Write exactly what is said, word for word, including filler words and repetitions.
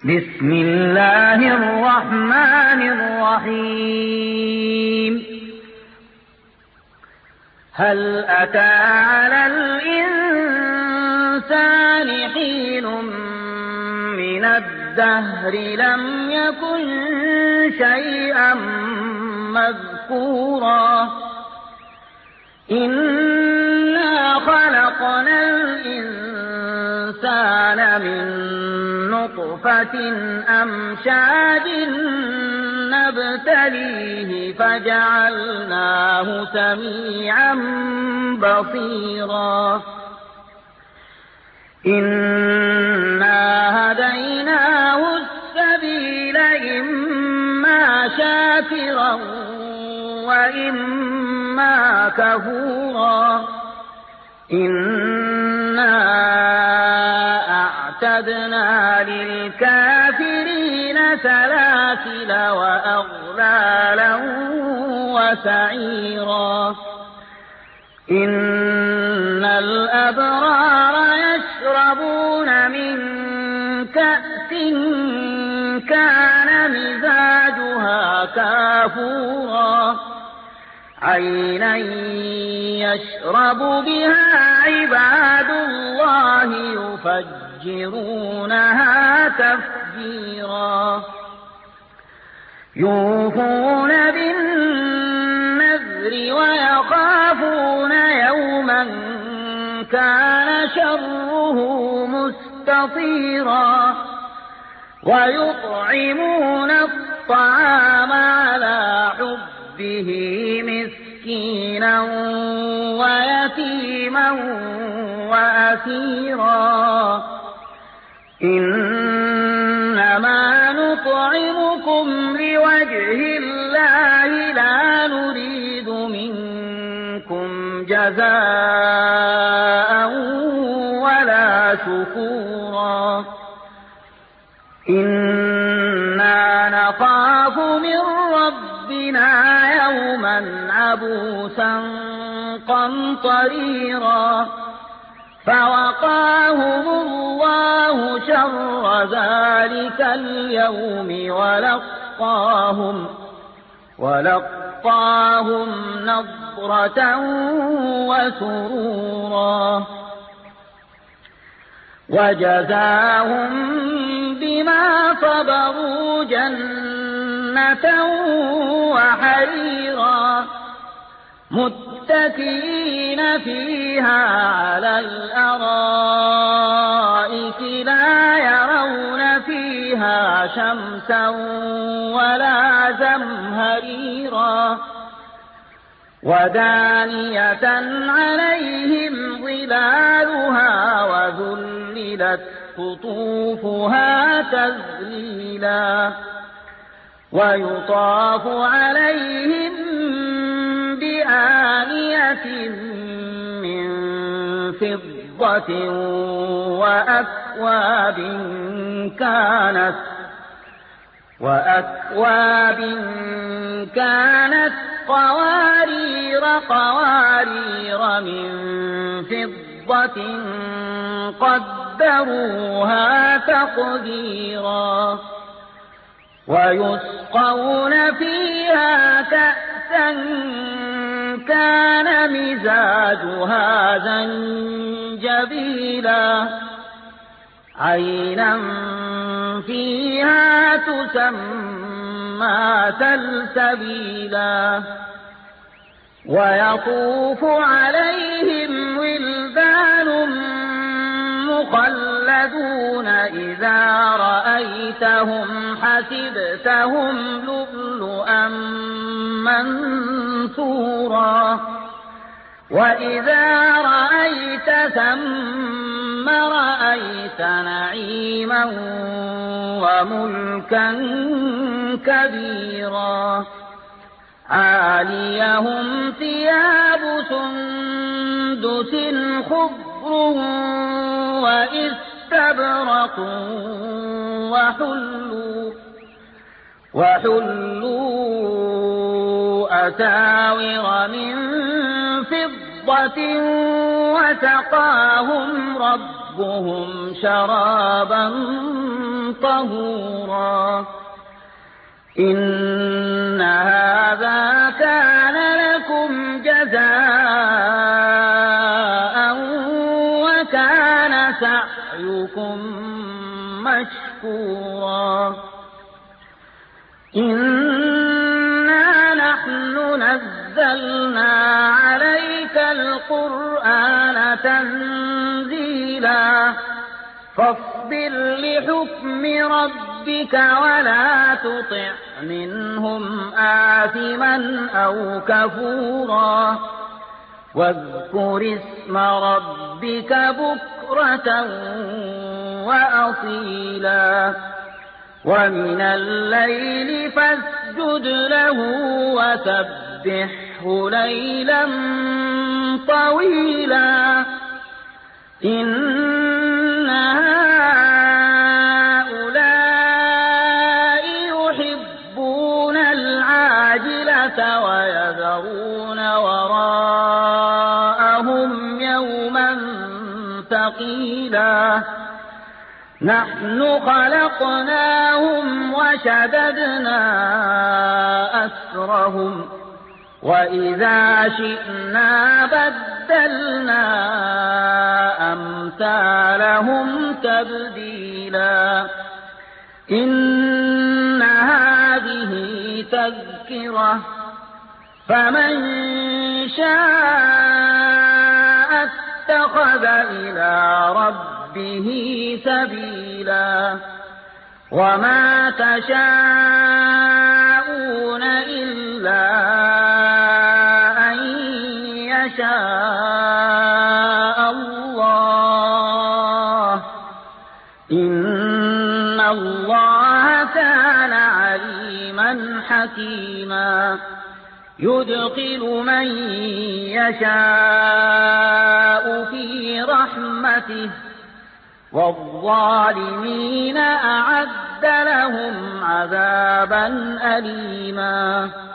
بسم الله الرحمن الرحيم هل أتى على الإنسان حين من الدهر لم يكن شيئا مذكورا إنا خلقنا الإنسان من نطفة أمشاج نبتليه فجعلناه سميعا بصيرا إنا هديناه السبيل إما شاكرا وإما كفورا إنا أعتدنا للكافرين سلاسل وأغلالا وسعيرا إن الأبرار يشربون من كأس كان مزاجها كافورا عينا يشرب بها عباد الله يفجرونها تفجيرا يوفون بالنذر ويخافون يوما كان شره مستطيرا ويطعمون الطعام على حبه مسكينا ويتيما وأسيرا إنما نطعمكم لوجه الله لا نريد منكم جزاء ولا شكورا إنا نخاف من ربنا يوما عبوسا قمطريرا فوقاهم الله شر ذلك اليوم ولقاهم ولقاهم نضرة وسرورا وجزاهم بما صبروا جنة وحريرا متكئين فيها على الأرائك لا يرون فيها شمسا ولا زمهريرا ودانية عليهم ظلالها وذللت قطوفها تذليلا ويطاف عليهم بآنية من فضة وأكواب كانت وأكواب كانت قوارير قوارير من فضة قدروها تقديرا ويسقون فيها كأسا كان مزاجها زنجبيلا عينا فيها تسمى سلسبيلا ويطوف عليهم ولدان مخلدون إذا رأيتهم حسبتهم لؤلؤا منثورا وإذا رأيت ثم رأيت نعيما وملكا كبيرا عاليهم ثياب سندس خضر وإستبرق وحلوا وحلوا أساور من فضة وسقاهم ربهم شرابا طهورا إن هذا كان لكم جزاء وكان سعيكم مشكورا إنا نحن نزلنا عليك القرآن تنزيلا فاصبر لحكم ربك ولا تطع منهم آثما أو كفورا واذكر اسم ربك بكرة وأصيلا ومن الليل فاسجد له وسبحه ليلا طويلا إن هؤلاء يحبون العاجلة ويذرون وراءهم يوما ثقيلا نحن خلقناهم وشددنا أسرهم وإذا شئنا بدلنا أمثالهم تبديلا إن هذه تذكرة فمن شاء اتخذ إلى ربه سبيلا وما تشاءون إلا أن يشاء الله إن الله كان عليما حكيما يدخل من يشاء في رحمته والظالمين أعد لهم عذابا أليما